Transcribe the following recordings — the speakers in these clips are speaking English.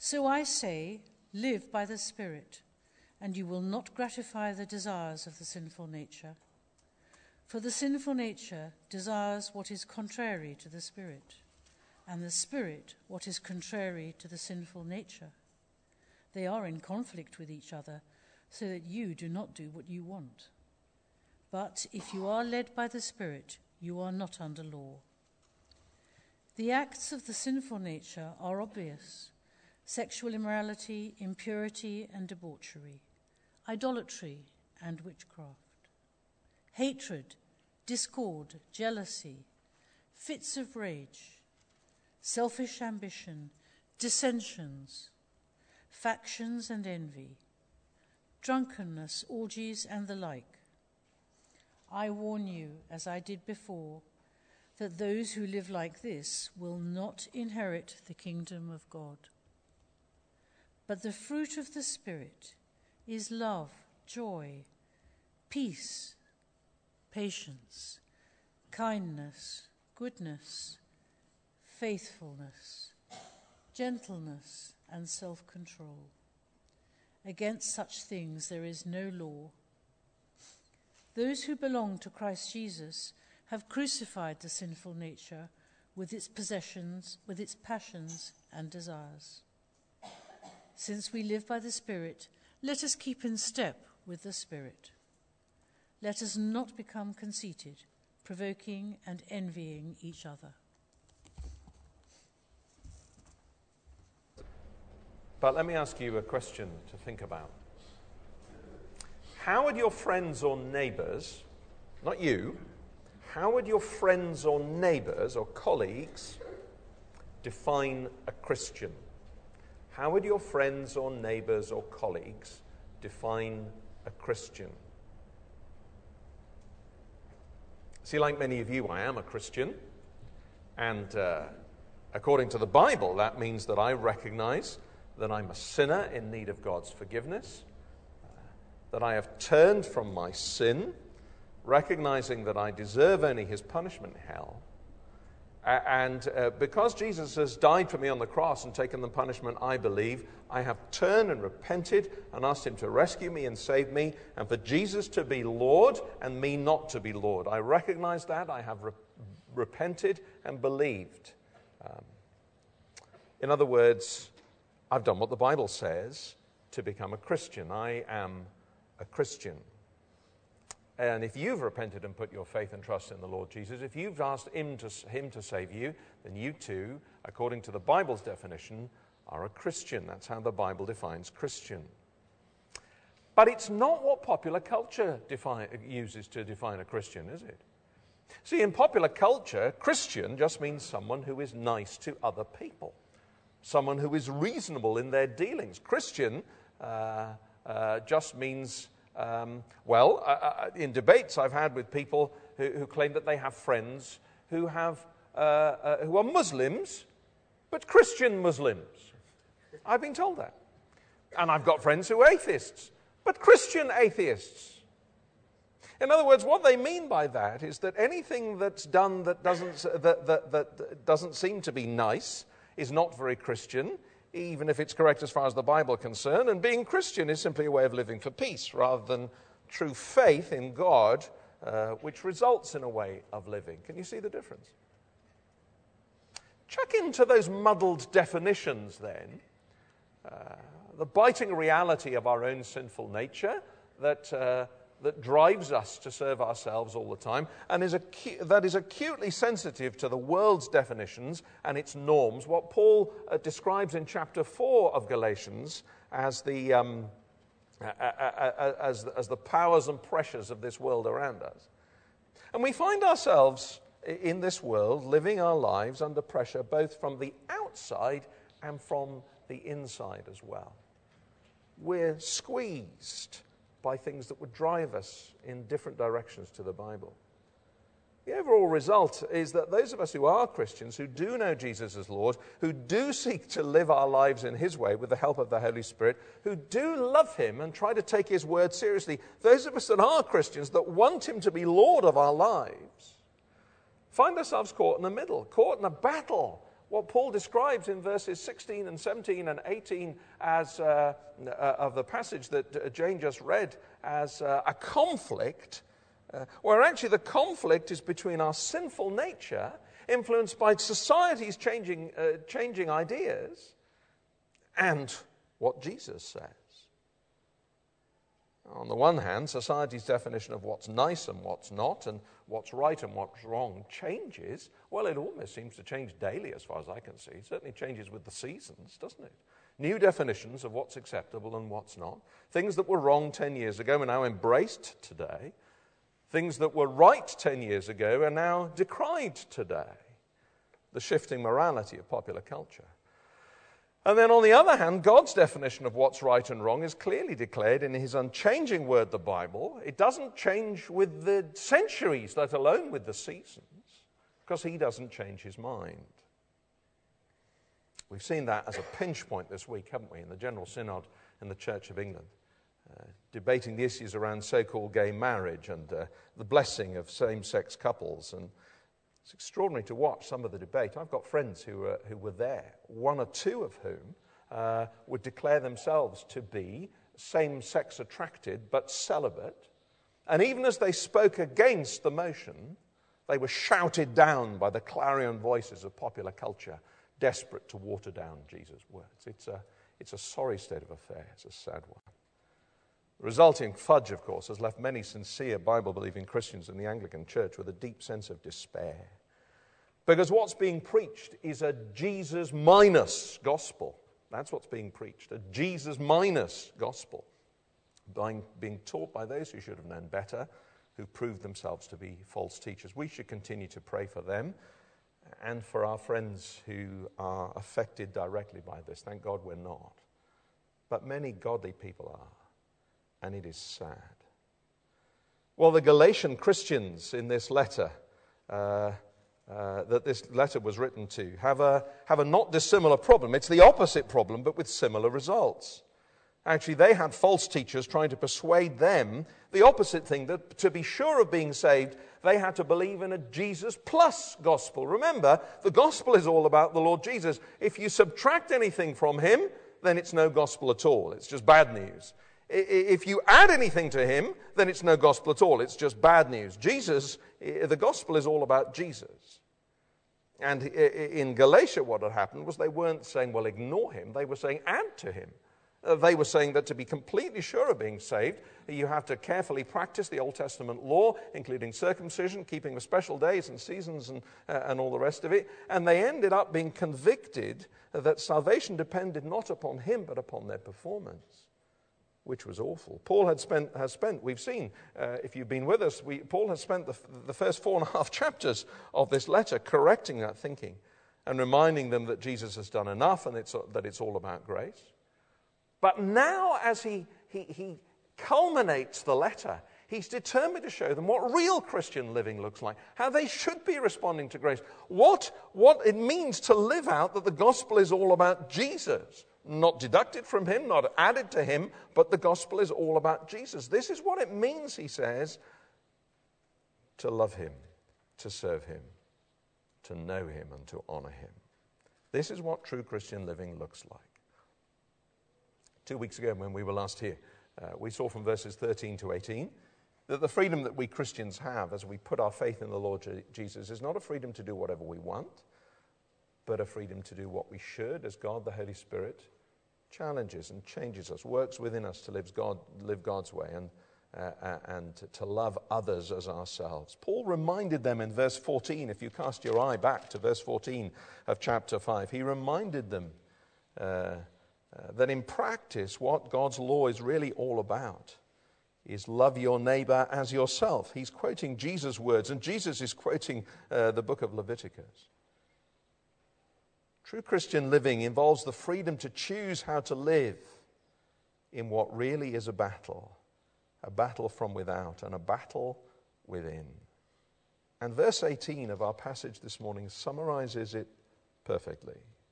So I say, live by the Spirit, and you will not gratify the desires of the sinful nature. For the sinful nature desires what is contrary to the Spirit, and the Spirit what is contrary to the sinful nature. They are in conflict with each other, so that you do not do what you want. But if you are led by the Spirit, you are not under law. The acts of the sinful nature are obvious: sexual immorality, impurity and debauchery, idolatry and witchcraft, hatred, discord, jealousy, fits of rage, selfish ambition, dissensions, factions and envy, drunkenness, orgies and the like. I warn you, as I did before, that those who live like this will not inherit the kingdom of God. But the fruit of the Spirit is love, joy, peace, patience, kindness, goodness, faithfulness, gentleness, and self-control. Against such things there is no law. Those who belong to Christ Jesus have crucified the sinful nature with its possessions, with its passions and desires. Since we live by the Spirit, let us keep in step with the Spirit. Let us not become conceited, provoking and envying each other. But let me ask you a question to think about. How would your friends or neighbours, not you, how would your friends or neighbours or colleagues define a Christian? How would your friends or neighbours or colleagues define a Christian? See, like many of you, I am a Christian. And according to the Bible, that means that I recognize that I'm a sinner in need of God's forgiveness, that I have turned from my sin, recognizing that I deserve only his punishment in hell. And because Jesus has died for me on the cross and taken the punishment I believe, I have turned and repented and asked him to rescue me and save me, and for Jesus to be Lord and me not to be Lord. I recognize that. I have repented and believed. In other words, I've done what the Bible says to become a Christian. I am a Christian. And if you've repented and put your faith and trust in the Lord Jesus, if you've asked him to save you, then you too, according to the Bible's definition, are a Christian. That's how the Bible defines Christian. But it's not what popular culture uses to define a Christian, is it? See, in popular culture, Christian just means someone who is nice to other people, someone who is reasonable in their dealings. Christian just means... in debates I've had with people who claim that they have friends who are Muslims, but Christian Muslims. I've been told that. And I've got friends who are atheists, but Christian atheists. In other words, what they mean by that is that anything that's done that doesn't seem to be nice is not very Christian, even if it's correct as far as the Bible is concerned, and being Christian is simply a way of living for peace rather than true faith in God, which results in a way of living. Can you see the difference? Check into those muddled definitions then, the biting reality of our own sinful nature that drives us to serve ourselves all the time, and that is acutely sensitive to the world's definitions and its norms, what Paul describes in chapter 4 of Galatians as the powers and pressures of this world around us. And we find ourselves in this world living our lives under pressure both from the outside and from the inside as well. We're squeezed by things that would drive us in different directions to the Bible. The overall result is that those of us who are Christians, who do know Jesus as Lord, who do seek to live our lives in his way with the help of the Holy Spirit, who do love him and try to take his word seriously, those of us that are Christians that want him to be Lord of our lives, find ourselves caught in the middle, caught in a battle what Paul describes in verses 16 and 17 and 18 as of the passage that Jane just read as a conflict, where actually the conflict is between our sinful nature, influenced by society's changing ideas, and what Jesus says. On the one hand, society's definition of what's nice and what's not, and what's right and what's wrong changes. Well, it almost seems to change daily as far as I can see. It certainly changes with the seasons, doesn't it? New definitions of what's acceptable and what's not. Things that were wrong 10 years ago are now embraced today. Things that were right 10 years ago are now decried today. The shifting morality of popular culture. And then on the other hand, God's definition of what's right and wrong is clearly declared in his unchanging word, the Bible. It doesn't change with the centuries, let alone with the seasons, because he doesn't change his mind. We've seen that as a pinch point this week, haven't we, in the General Synod in the Church of England, debating the issues around so-called gay marriage and the blessing of same-sex couples. And it's extraordinary to watch some of the debate. I've got friends who were there, one or two of whom would declare themselves to be same-sex attracted but celibate. And even as they spoke against the motion, they were shouted down by the clarion voices of popular culture, desperate to water down Jesus' words. It's a sorry state of affairs, a sad one. The resulting fudge, of course, has left many sincere Bible-believing Christians in the Anglican Church with a deep sense of despair. Because what's being preached is a Jesus minus gospel. That's what's being preached, a Jesus minus gospel. Being taught by those who should have known better, who proved themselves to be false teachers. We should continue to pray for them and for our friends who are affected directly by this. Thank God we're not. But many godly people are. And it is sad. Well, the Galatian Christians in this letter, that this letter was written to, have a not dissimilar problem. It's the opposite problem, but with similar results. Actually, they had false teachers trying to persuade them the opposite thing, that to be sure of being saved, they had to believe in a Jesus plus gospel. Remember, the gospel is all about the Lord Jesus. If you subtract anything from him, then it's no gospel at all. It's just bad news. If you add anything to him, then it's no gospel at all. It's just bad news. Jesus, the gospel is all about Jesus. And in Galatia, what had happened was they weren't saying, well, ignore him. They were saying, add to him. They were saying that to be completely sure of being saved, you have to carefully practice the Old Testament law, including circumcision, keeping the special days and seasons and all the rest of it. And they ended up being convicted that salvation depended not upon him, but upon their performance, which was awful. Paul has spent, we've seen, if you've been with us, Paul has spent the first 4.5 chapters of this letter correcting that thinking and reminding them that Jesus has done enough and that it's all about grace. But now as he culminates the letter, he's determined to show them what real Christian living looks like, how they should be responding to grace, what it means to live out that the gospel is all about Jesus. Not deducted from him, not added to him, but the gospel is all about Jesus. This is what it means, he says, to love him, to serve him, to know him, and to honor him. This is what true Christian living looks like. 2 weeks ago when we were last here, we saw from verses 13 to 18 that the freedom that we Christians have as we put our faith in the Lord Jesus is not a freedom to do whatever we want, but a freedom to do what we should as God, the Holy Spirit, challenges and changes us, works within us to live God's way and to love others as ourselves. Paul reminded them in verse 14, if you cast your eye back to verse 14 of chapter 5, he reminded them that in practice what God's law is really all about is love your neighbor as yourself. He's quoting Jesus' words, and Jesus is quoting the book of Leviticus. True Christian living involves the freedom to choose how to live in what really is a battle from without and a battle within. And verse 18 of our passage this morning summarizes it perfectly.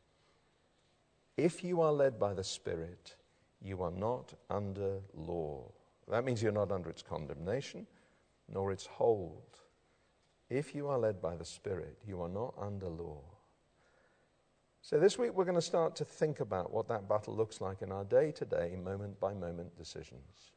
If you are led by the Spirit, you are not under law. That means you're not under its condemnation, nor its hold. If you are led by the Spirit, you are not under law. So this week we're going to start to think about what that battle looks like in our day-to-day, moment-by-moment decisions.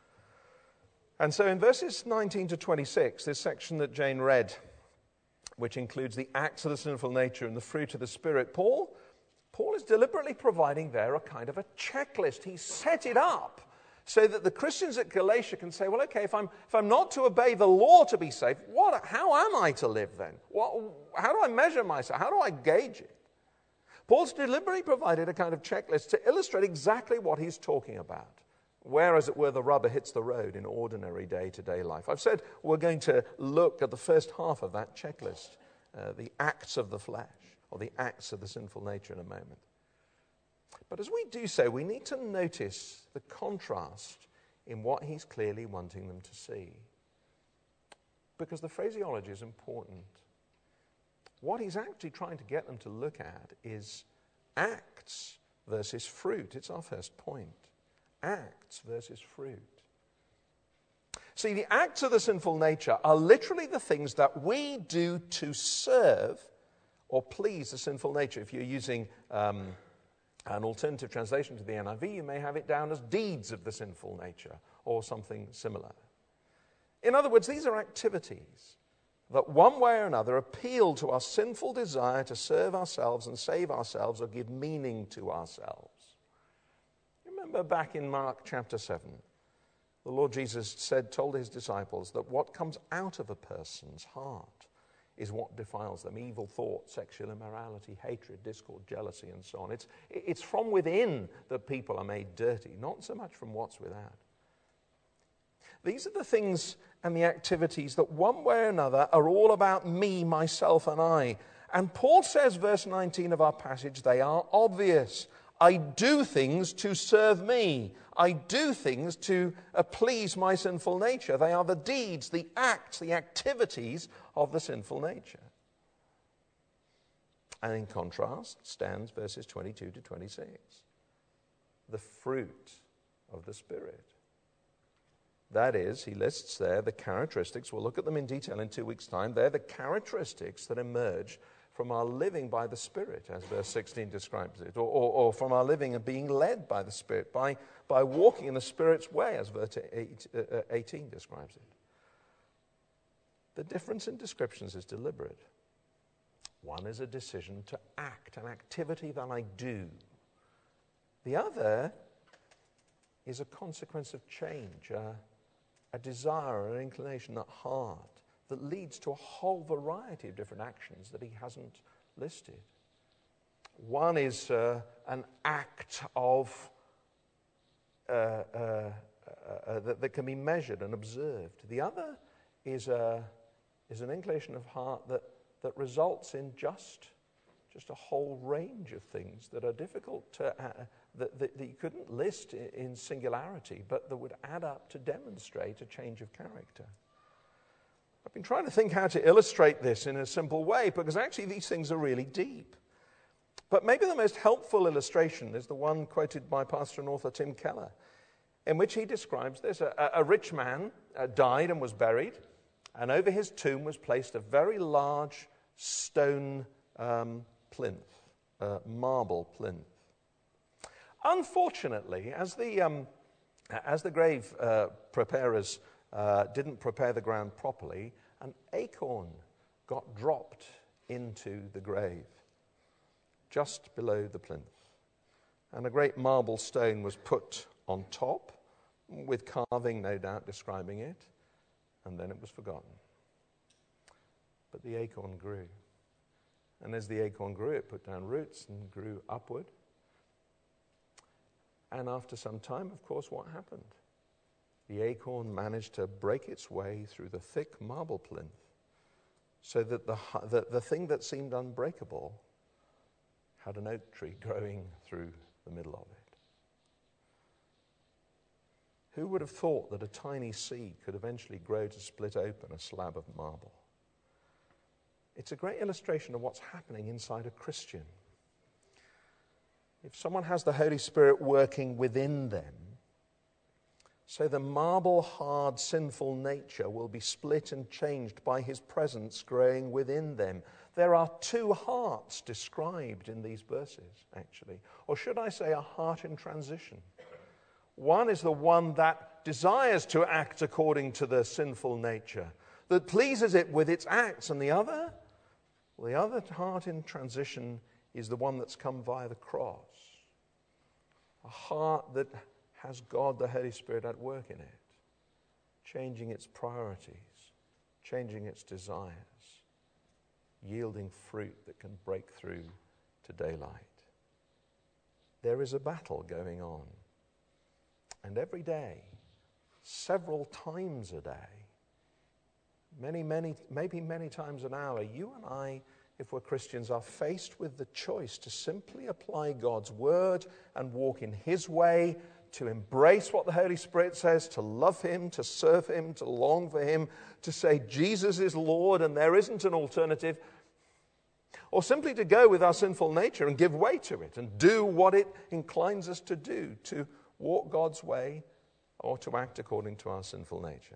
And so in verses 19 to 26, this section that Jane read, which includes the acts of the sinful nature and the fruit of the Spirit, Paul is deliberately providing there a kind of a checklist. He's set it up so that the Christians at Galatia can say, well, okay, if I'm not to obey the law to be saved, how am I to live then? How do I measure myself? How do I gauge it? Paul's deliberately provided a kind of checklist to illustrate exactly what he's talking about, where, as it were, the rubber hits the road in ordinary day-to-day life. I've said we're going to look at the first half of that checklist, the acts of the flesh, or the acts of the sinful nature in a moment. But as we do so, we need to notice the contrast in what he's clearly wanting them to see. Because the phraseology is important. What he's actually trying to get them to look at is acts versus fruit. It's our first point. Acts versus fruit. See, the acts of the sinful nature are literally the things that we do to serve or please the sinful nature. If you're using an alternative translation to the NIV, you may have it down as deeds of the sinful nature or something similar. In other words, these are activities that one way or another appeal to our sinful desire to serve ourselves and save ourselves or give meaning to ourselves. Remember back in Mark chapter 7, the Lord Jesus told his disciples that what comes out of a person's heart is what defiles them. Evil thoughts, sexual immorality, hatred, discord, jealousy, and so on. It's from within that people are made dirty, not so much from what's without. These are the things and the activities that one way or another are all about me, myself, and I. And Paul says, verse 19 of our passage, they are obvious. I do things to serve me. I do things to please my sinful nature. They are the deeds, the acts, the activities of the sinful nature. And in contrast stands verses 22 to 26. The fruit of the Spirit. That is, he lists there the characteristics. We'll look at them in detail in 2 weeks' time. They're the characteristics that emerge from our living by the Spirit, as verse 16 describes it, or from our living and being led by the Spirit, by walking in the Spirit's way, as verse 18 describes it. The difference in descriptions is deliberate. One is a decision to act, an activity that I do. The other is a consequence of change, a desire, an inclination at heart that leads to a whole variety of different actions that he hasn't listed. One is an act of that can be measured and observed. The other is an inclination of heart that results in just a whole range of things that are difficult to that you couldn't list in singularity, but that would add up to demonstrate a change of character. I've been trying to think how to illustrate this in a simple way, because actually these things are really deep. But maybe the most helpful illustration is the one quoted by pastor and author Tim Keller, in which he describes this. A rich man died and was buried, and over his tomb was placed a very large stone plinth, marble plinth. Unfortunately, as the grave preparers didn't prepare the ground properly, an acorn got dropped into the grave just below the plinth. And a great marble stone was put on top, with carving, no doubt, describing it, and then it was forgotten. But the acorn grew. And as the acorn grew, it put down roots and grew upward. And after some time, of course, what happened? The acorn managed to break its way through the thick marble plinth so that the thing that seemed unbreakable had an oak tree growing through the middle of it. Who would have thought that a tiny seed could eventually grow to split open a slab of marble? It's a great illustration of what's happening inside a Christian. If someone has the Holy Spirit working within them, so the marble-hard sinful nature will be split and changed by his presence growing within them. There are two hearts described in these verses, actually. Or should I say a heart in transition? One is the one that desires to act according to the sinful nature, that pleases it with its acts, and the other heart in transition is the one that's come via the cross. A heart that has God the Holy Spirit at work in it, changing its priorities, changing its desires, yielding fruit that can break through to daylight. There is a battle going on. And every day, several times a day, maybe many times an hour, you and I, if we're Christians, are faced with the choice to simply apply God's word and walk in his way, to embrace what the Holy Spirit says, to love him, to serve him, to long for him, to say Jesus is Lord and there isn't an alternative, or simply to go with our sinful nature and give way to it and do what it inclines us to do, to walk God's way or to act according to our sinful nature.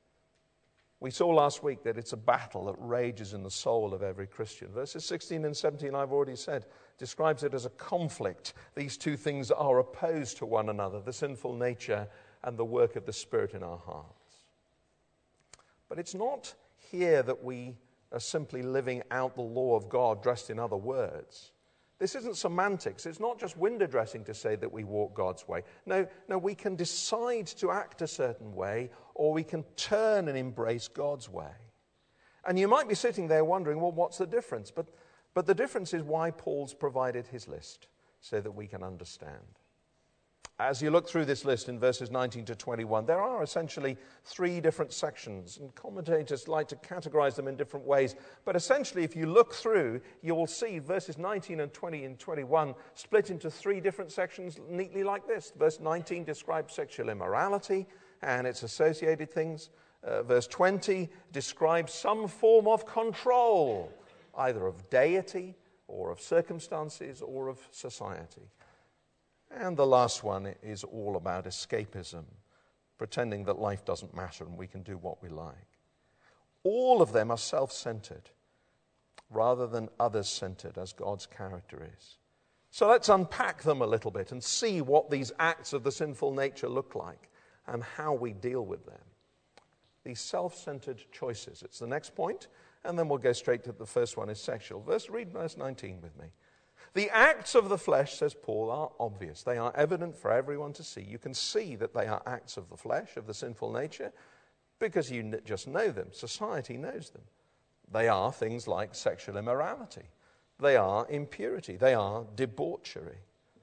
We saw last week that it's a battle that rages in the soul of every Christian. Verses 16 and 17, I've already said, describes it as a conflict. These two things are opposed to one another, the sinful nature and the work of the Spirit in our hearts. But it's not here that we are simply living out the law of God dressed in other words. This isn't semantics. It's not just window dressing to say that we walk God's way. No, we can decide to act a certain way, or we can turn and embrace God's way. And you might be sitting there wondering, well, what's the difference? But the difference is why Paul's provided his list, so that we can understand. As you look through this list in verses 19 to 21, there are essentially three different sections, and commentators like to categorize them in different ways. But essentially, if you look through, you'll see verses 19 and 20 and 21 split into three different sections neatly like this. Verse 19 describes sexual immorality and its associated things. Verse 20 describes some form of control, either of deity or of circumstances or of society. And the last one is all about escapism, pretending that life doesn't matter and we can do what we like. All of them are self-centered rather than others-centered, as God's character is. So let's unpack them a little bit and see what these acts of the sinful nature look like and how we deal with them. These self-centered choices. It's the next point, and then we'll go straight to the first one, is sexual. Read verse 19 with me. The acts of the flesh, says Paul, are obvious. They are evident for everyone to see. You can see that they are acts of the flesh, of the sinful nature, because you just know them. Society knows them. They are things like sexual immorality. They are impurity. They are debauchery.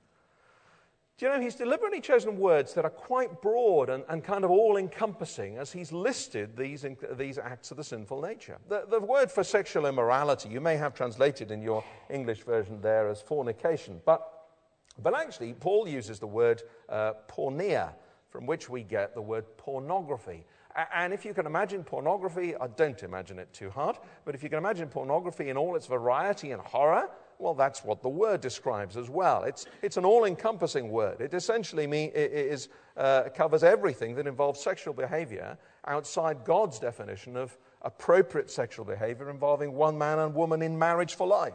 Do you know, he's deliberately chosen words that are quite broad and kind of all-encompassing as he's listed these acts of the sinful nature. The word for sexual immorality, you may have translated in your English version there as fornication, but actually Paul uses the word porneia, from which we get the word pornography. And if you can imagine pornography, I don't imagine it too hard, but if you can imagine pornography in all its variety and horror, well, that's what the word describes as well. It's an all-encompassing word. It essentially covers everything that involves sexual behavior outside God's definition of appropriate sexual behavior involving one man and woman in marriage for life.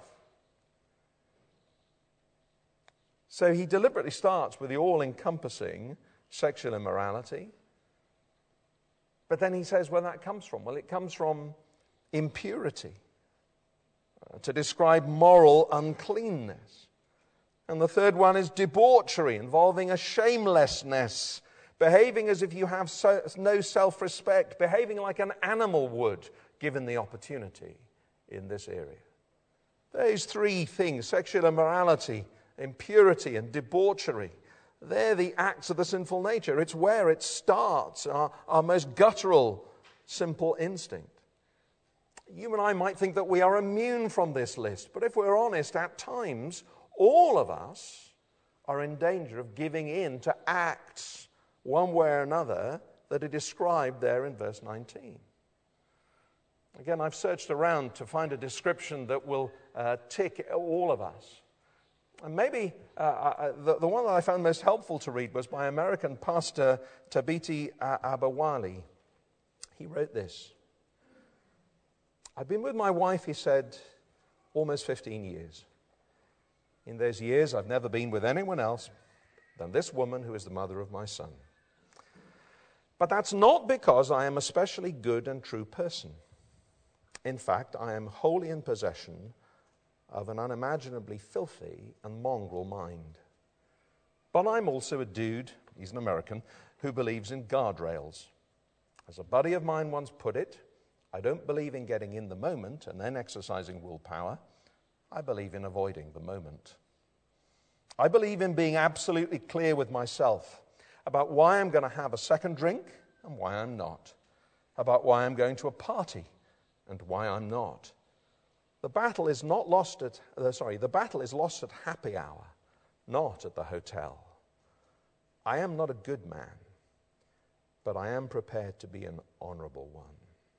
So he deliberately starts with the all-encompassing sexual immorality. But then he says where that comes from. Well, it comes from impurity, to describe moral uncleanness. And the third one is debauchery, involving a shamelessness, behaving as if you have no self-respect, behaving like an animal would, given the opportunity in this area. Those three things, sexual immorality, impurity, and debauchery, they're the acts of the sinful nature. It's where it starts, our most guttural, simple instinct. You and I might think that we are immune from this list, but if we're honest, at times, all of us are in danger of giving in to acts, one way or another, that are described there in verse 19. Again, I've searched around to find a description that will tick all of us. And maybe the one that I found most helpful to read was by American pastor Thabiti Abawali. He wrote this. I've been with my wife, he said, almost 15 years. In those years, I've never been with anyone else than this woman who is the mother of my son. But that's not because I am a specially good and true person. In fact, I am wholly in possession of an unimaginably filthy and mongrel mind. But I'm also a dude, he's an American, who believes in guardrails. As a buddy of mine once put it, I don't believe in getting in the moment and then exercising willpower. I believe in avoiding the moment. I believe in being absolutely clear with myself about why I'm going to have a second drink and why I'm not, about why I'm going to a party and why I'm not. The battle is lost at happy hour, not at the hotel. I am not a good man, but I am prepared to be an honorable one.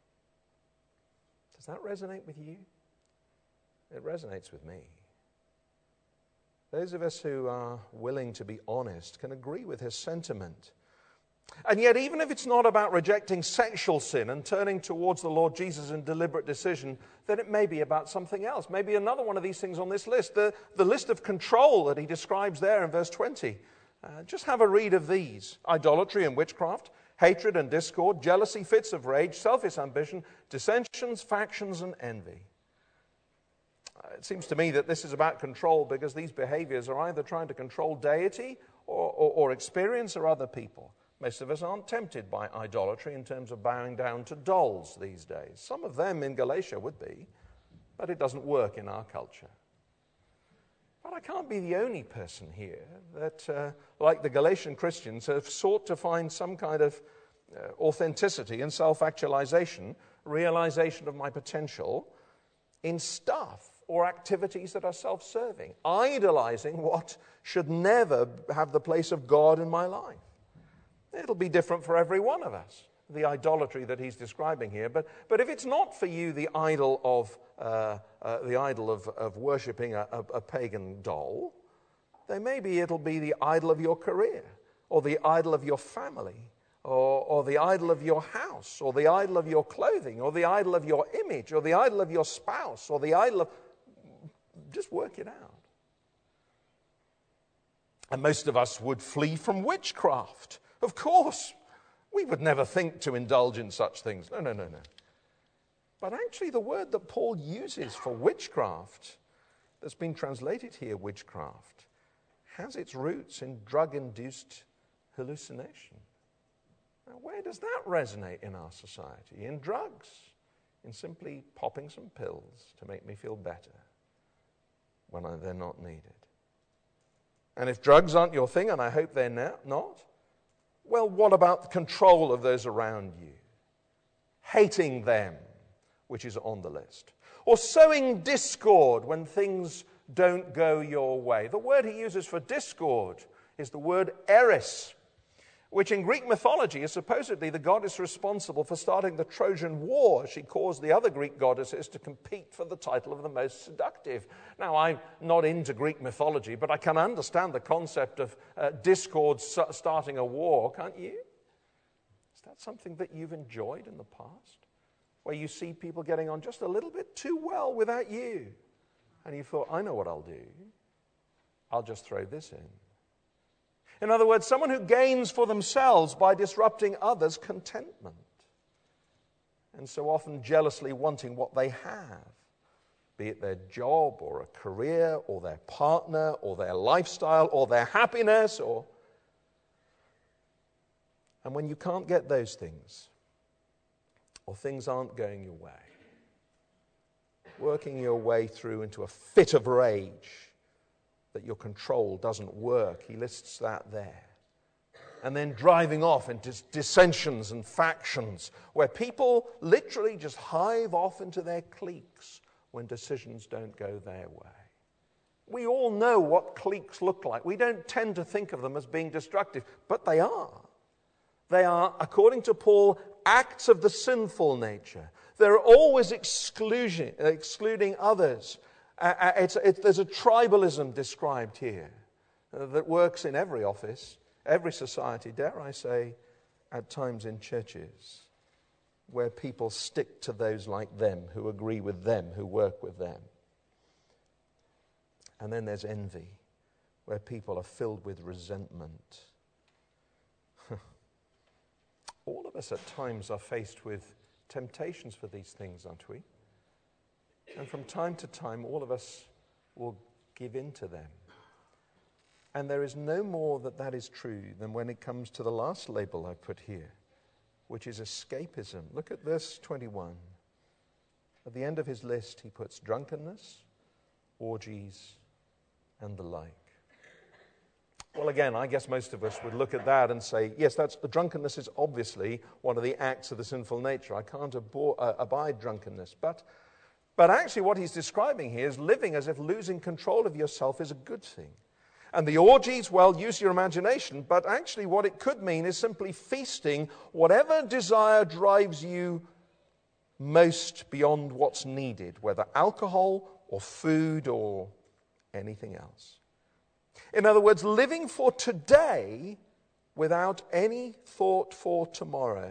Does that resonate with you? It resonates with me. Those of us who are willing to be honest can agree with his sentiment. And yet, even if it's not about rejecting sexual sin and turning towards the Lord Jesus in deliberate decision, then it may be about something else. Maybe another one of these things on this list, the list of control that he describes there in verse 20. Just have a read of these. Idolatry and witchcraft, hatred and discord, jealousy, fits of rage, selfish ambition, dissensions, factions, and envy. It seems to me that this is about control because these behaviors are either trying to control deity or experience or other people. Most of us aren't tempted by idolatry in terms of bowing down to dolls these days. Some of them in Galatia would be, but it doesn't work in our culture. But I can't be the only person here that, like the Galatian Christians, have sought to find some kind of authenticity and self-actualization, realization of my potential in stuff or activities that are self-serving, idolizing what should never have the place of God in my life. It'll be different for every one of us, the idolatry that he's describing here. But if it's not for you the idol of worshipping a pagan doll, then maybe it'll be the idol of your career, or the idol of your family, or the idol of your house, or the idol of your clothing, or the idol of your image, or the idol of your spouse, or the idol of... Just work it out. And most of us would flee from witchcraft. Of course, we would never think to indulge in such things. No. But actually the word that Paul uses for witchcraft, that's been translated here, witchcraft, has its roots in drug-induced hallucination. Now, where does that resonate in our society? In drugs, in simply popping some pills to make me feel better when they're not needed. And if drugs aren't your thing, and I hope they're not, well, what about the control of those around you? Hating them, which is on the list. Or sowing discord when things don't go your way. The word he uses for discord is the word eris, which in Greek mythology is supposedly the goddess responsible for starting the Trojan War. She caused the other Greek goddesses to compete for the title of the most seductive. Now, I'm not into Greek mythology, but I can understand the concept of discord starting a war, can't you? Is that something that you've enjoyed in the past? Where you see people getting on just a little bit too well without you. And you thought, I know what I'll do. I'll just throw this in. In other words, someone who gains for themselves by disrupting others' contentment. And so often jealously wanting what they have, be it their job or a career or their partner or their lifestyle or their happiness. And when you can't get those things, or things aren't going your way, working your way through into a fit of rage, that your control doesn't work. He lists that there. And then driving off into dissensions and factions where people literally just hive off into their cliques when decisions don't go their way. We all know what cliques look like. We don't tend to think of them as being destructive, but they are. They are, according to Paul, acts of the sinful nature. They're always excluding others. There's a tribalism described here that works in every office, every society, dare I say, at times in churches, where people stick to those like them, who agree with them, who work with them. And then there's envy, where people are filled with resentment. All of us at times are faced with temptations for these things, aren't we? And from time to time, all of us will give in to them. And there is no more that is true than when it comes to the last label I put here, which is escapism. Look at verse 21. At the end of his list, he puts drunkenness, orgies, and the like. Well, again, I guess most of us would look at that and say, yes, drunkenness is obviously one of the acts of the sinful nature. I can't abide drunkenness. But actually what he's describing here is living as if losing control of yourself is a good thing. And the orgies, well, use your imagination, but actually what it could mean is simply feasting whatever desire drives you most beyond what's needed, whether alcohol or food or anything else. In other words, living for today without any thought for tomorrow.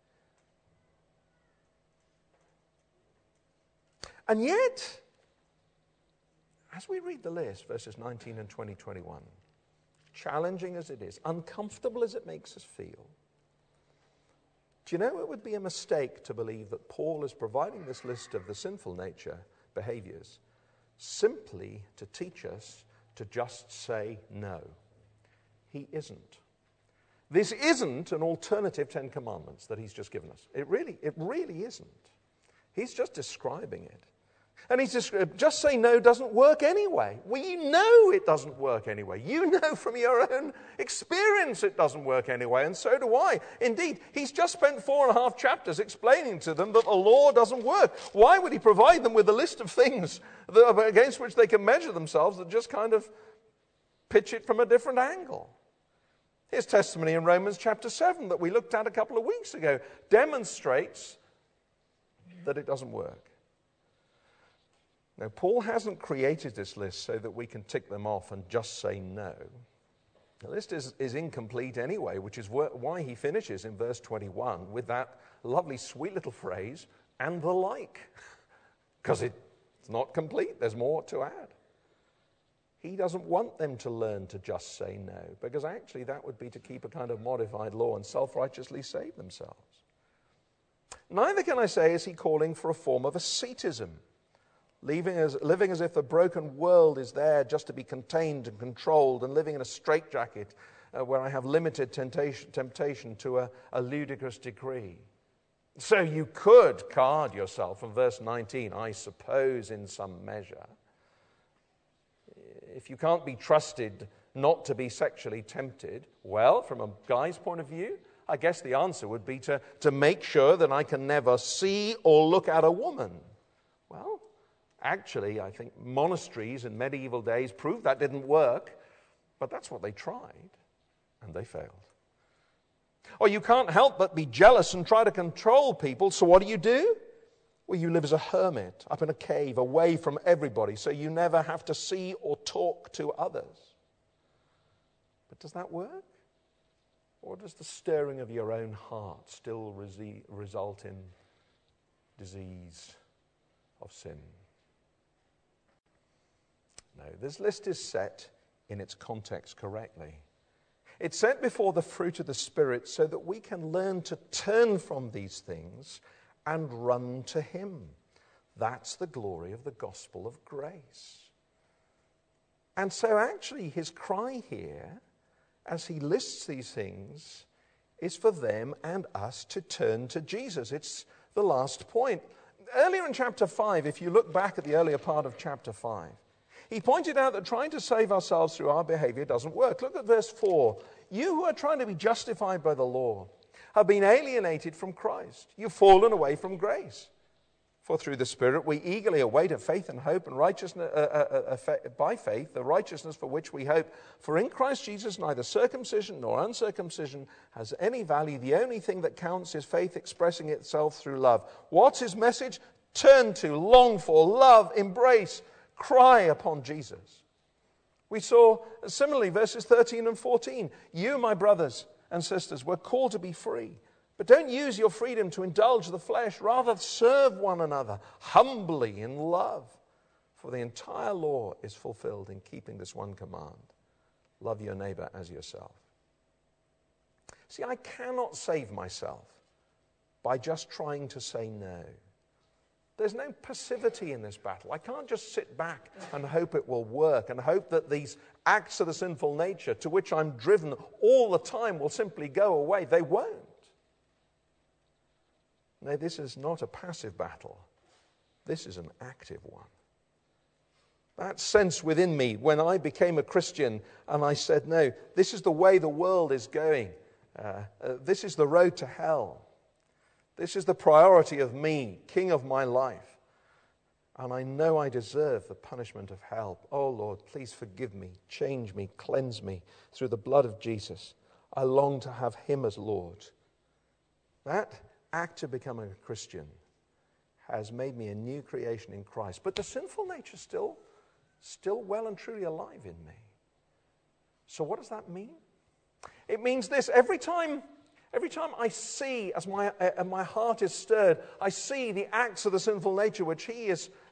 And yet, as we read the list, verses 19 and 21, challenging as it is, uncomfortable as it makes us feel, do you know it would be a mistake to believe that Paul is providing this list of the sinful nature behaviors simply to teach us to just say no? He isn't. This isn't an alternative Ten Commandments that he's just given us. It really isn't. He's just describing it. And he's just say no doesn't work anyway. Well, you know it doesn't work anyway. You know from your own experience it doesn't work anyway, and so do I. Indeed, he's just spent 4.5 chapters explaining to them that the law doesn't work. Why would he provide them with a list of things against which they can measure themselves that just kind of pitch it from a different angle? His testimony in Romans chapter 7 that we looked at a couple of weeks ago demonstrates that it doesn't work. Now, Paul hasn't created this list so that we can tick them off and just say no. The list is incomplete anyway, which is why he finishes in verse 21 with that lovely, sweet little phrase, and the like. Because it's not complete. There's more to add. He doesn't want them to learn to just say no, because actually that would be to keep a kind of modified law and self-righteously save themselves. Neither can I say is he calling for a form of asceticism, living as if the broken world is there just to be contained and controlled, and living in a straitjacket where I have limited temptation to a ludicrous degree. So you could card yourself from verse 19, I suppose, in some measure. If you can't be trusted not to be sexually tempted, well, from a guy's point of view, I guess the answer would be to make sure that I can never see or look at a woman. Well, actually, I think monasteries in medieval days proved that didn't work, but that's what they tried, and they failed. Or you can't help but be jealous and try to control people, so what do? Well, you live as a hermit up in a cave away from everybody, so you never have to see or talk to others. But does that work? Or does the stirring of your own heart still result in disease of sin? No, this list is set in its context correctly. It's set before the fruit of the Spirit so that we can learn to turn from these things and run to Him. That's the glory of the gospel of grace. And so actually his cry here, as he lists these things, is for them and us to turn to Jesus. It's the last point. Earlier in chapter 5, if you look back at the earlier part of chapter 5, he pointed out that trying to save ourselves through our behavior doesn't work. Look at verse 4. You who are trying to be justified by the law have been alienated from Christ. You've fallen away from grace. For through the Spirit we eagerly await a faith and hope and righteousness, by faith, the righteousness for which we hope. For in Christ Jesus neither circumcision nor uncircumcision has any value. The only thing that counts is faith expressing itself through love. What's his message? Turn to, long for, love, embrace, cry upon Jesus. We saw similarly verses 13 and 14. You, my brothers and sisters, were called to be free. But don't use your freedom to indulge the flesh. Rather serve one another humbly in love. For the entire law is fulfilled in keeping this one command: love your neighbor as yourself. See, I cannot save myself by just trying to say no. There's no passivity in this battle. I can't just sit back and hope it will work and hope that these acts of the sinful nature to which I'm driven all the time will simply go away. They won't. No, this is not a passive battle. This is an active one. That sense within me when I became a Christian and I said, no, this is the way the world is going. This is the road to hell. This is the priority of me, king of my life. And I know I deserve the punishment of hell. Oh Lord, please forgive me, change me, cleanse me through the blood of Jesus. I long to have him as Lord. That act of becoming a Christian has made me a new creation in Christ. But the sinful nature is still well and truly alive in me. So what does that mean? It means this: every time I see, as my heart is stirred, I see the acts of the sinful nature which he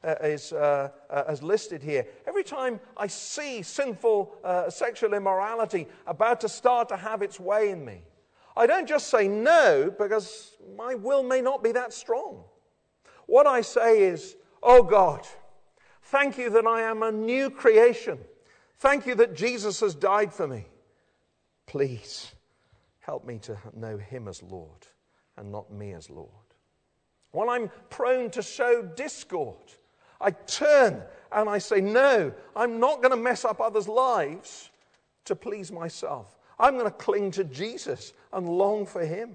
has listed here. Every time I see sinful sexual immorality about to start to have its way in me, I don't just say no, because my will may not be that strong. What I say is, oh God, thank you that I am a new creation. Thank you that Jesus has died for me. Please help me to know him as Lord and not me as Lord. When I'm prone to sow discord, I turn and I say, no, I'm not going to mess up others' lives to please myself. I'm going to cling to Jesus and long for him.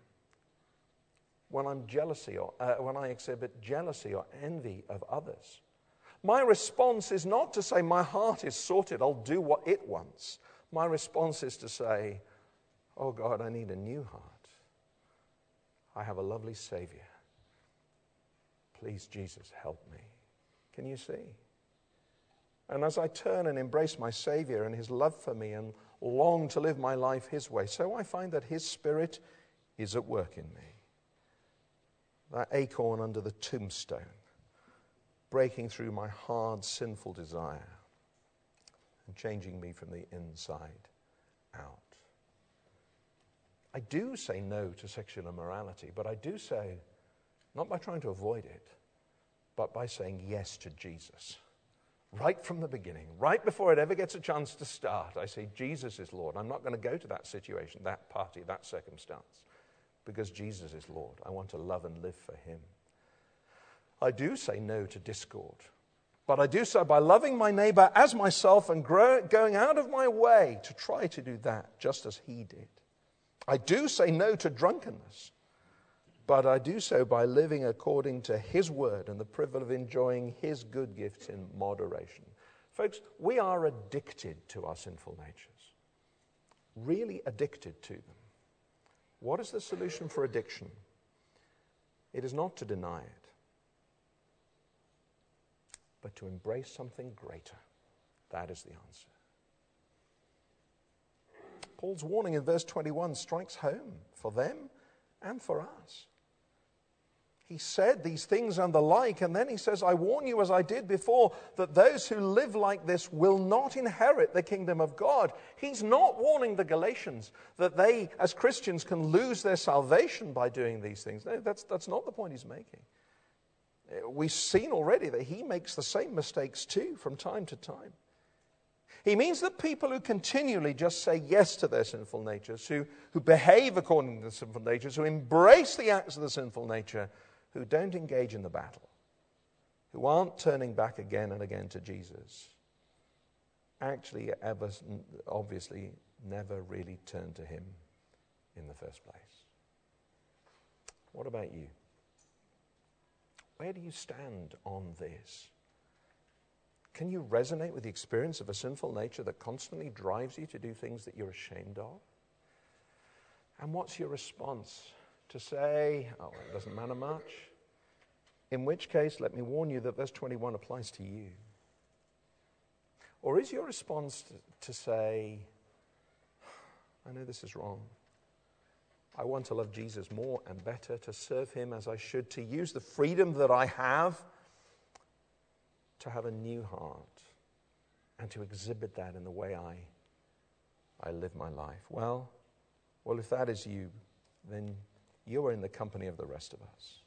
When when I exhibit jealousy or envy of others, my response is not to say, my heart is sorted, I'll do what it wants. My response is to say, oh God, I need a new heart. I have a lovely Savior. Please, Jesus, help me. Can you see? And as I turn and embrace my Savior and his love for me and long to live my life his way, so I find that his Spirit is at work in me. That acorn under the tombstone, breaking through my hard, sinful desire and changing me from the inside out. I do say no to sexual immorality, but I do so not by trying to avoid it, but by saying yes to Jesus. Right from the beginning, right before it ever gets a chance to start, I say, Jesus is Lord. I'm not going to go to that situation, that party, that circumstance, because Jesus is Lord. I want to love and live for him. I do say no to discord, but I do so by loving my neighbor as myself and going out of my way to try to do that just as he did. I do say no to drunkenness, but I do so by living according to his word and the privilege of enjoying his good gifts in moderation. Folks, we are addicted to our sinful natures, really addicted to them. What is the solution for addiction? It is not to deny it, but to embrace something greater. That is the answer. Paul's warning in verse 21 strikes home for them and for us. He said these things and the like, and then he says, I warn you as I did before, that those who live like this will not inherit the kingdom of God. He's not warning the Galatians that they, as Christians, can lose their salvation by doing these things. No, that's not the point he's making. We've seen already that he makes the same mistakes too from time to time. He means that people who continually just say yes to their sinful natures, who behave according to the sinful natures, who embrace the acts of the sinful nature, who don't engage in the battle, who aren't turning back again and again to Jesus, actually obviously never really turned to him in the first place. What about you? Where do you stand on this? Can you resonate with the experience of a sinful nature that constantly drives you to do things that you're ashamed of? And what's your response? To say, oh, it doesn't matter much? In which case, let me warn you that verse 21 applies to you. Or is your response to say, I know this is wrong. I want to love Jesus more and better, to serve him as I should, to use the freedom that I have to have a new heart and to exhibit that in the way I live my life. Well, if that is you, then you are in the company of the rest of us.